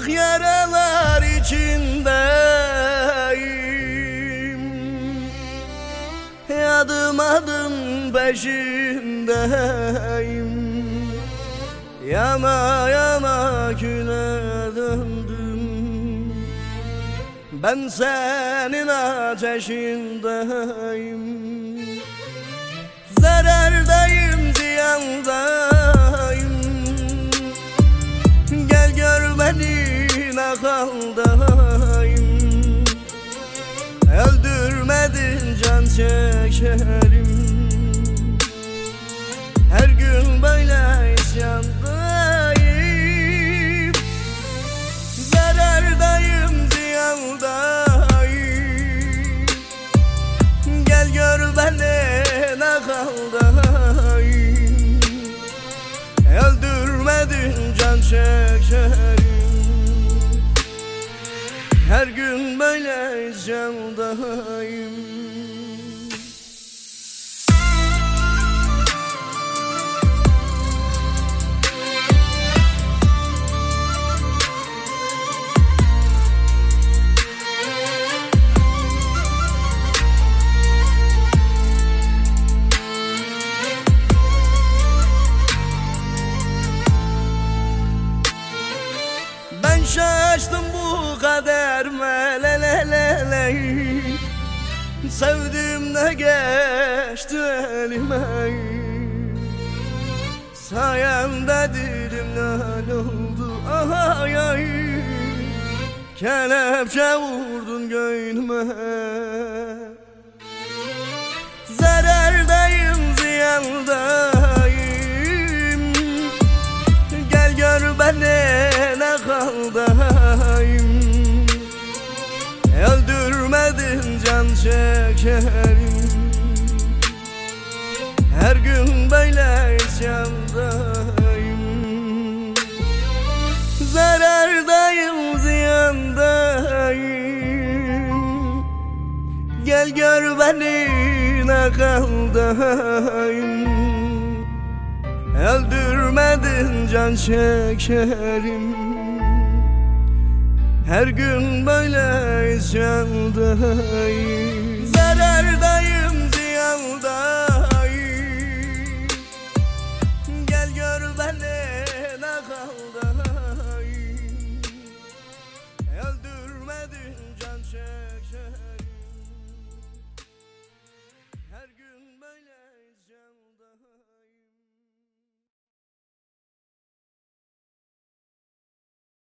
Ah yaralar içindeyim, adım adım peşindeyim. Yana yana küle döndüm, ben senin ateşindeyim. Zarardayım, ziyandayım, gel gör beni ne haldayım. Öldürmedin can çekerim, her gün böyle isyandayım. Zarardayım, ziyandayım, gel gör beni ne haldayım. Öldürmedin can çekerim, her gün böyle isyandayım. Ben şaştım bu kaderime, leleleley. Sevdim de geçti elime, sayemde dilim lal oldu. Ay ay, kelepçe vurdun göğnüme. Zarardayım, ziyandayım, gel gör beni ne haldayım. Öldürmedin can çekerim, her gün böyle isyandayım. Zarardayım, ziyandayım, gel gör beni ne haldayım. Öldürmedin can çekerim, her gün böyle isyandayım.